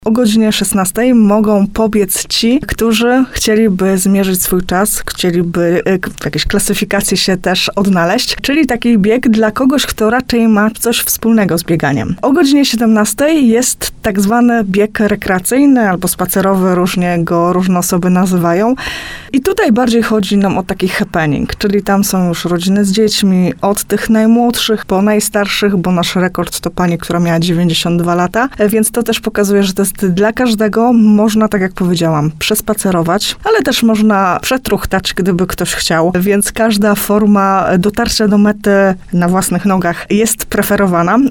O godzinie 16 mogą pobiec ci, którzy chcieliby zmierzyć swój czas, chcieliby w jakiejś klasyfikacji się też odnaleźć, czyli taki bieg dla kogoś, kto raczej ma coś wspólnego z bieganiem. O godzinie 17 jest tak zwany bieg rekreacyjny albo spacerowy, różne osoby nazywają. I tutaj bardziej chodzi nam o taki happening, czyli tam są już rodziny z dziećmi, od tych najmłodszych po najstarszych, bo nasz rekord to pani, która miała 92 lata, więc to też pokazuje, że to jest dla każdego. Można, tak jak powiedziałam, przespacerować, ale też można przetruchtać, gdyby ktoś chciał, więc każda forma dotarcia do mety na własnych nogach jest preferowana.